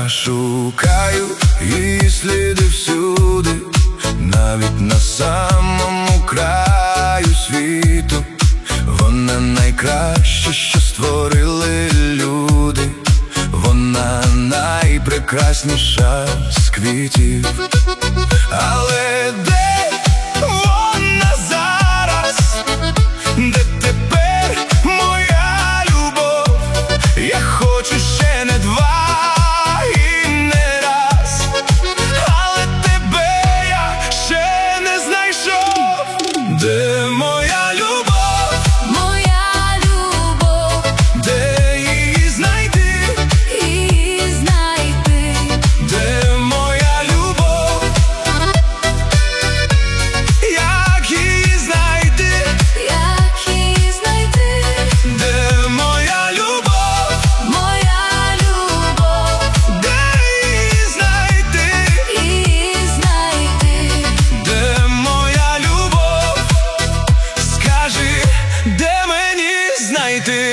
Я шукаю її сліди всюди, навіть на самому краю світу. Вона найкраще, що створили люди. Вона найпрекрасніша з квітів. Але де вона зараз? Де тепер моя любов? Я хочу ще не два і не раз, але тебе я ще не знайшов. Де моя любов? Моя любов. Де її знайти? Її знайти. Де моя любов? Як її знайти? Як її знайти? Де моя любов? Моя любов. Де її знайти? Її знайти. Де моя любов? Скажи, де мені знайти?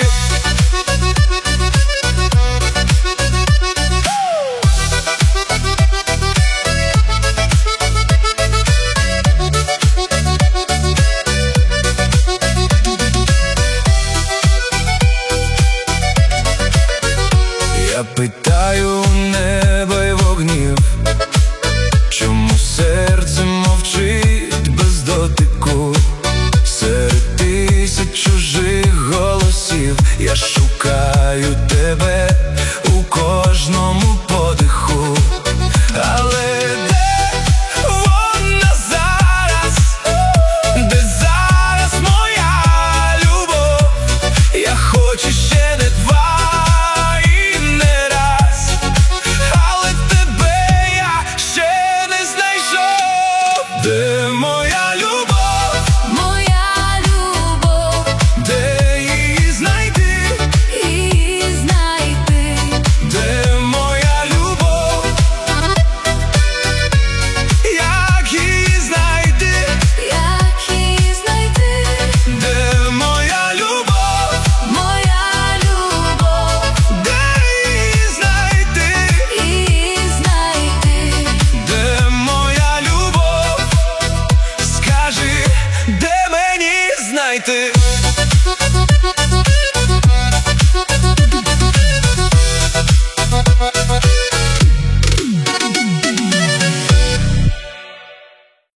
Я питаю у неба й вогнів, чому серце мовчить без дотику? Серед тисяч чужих голосів я шукаю тебе.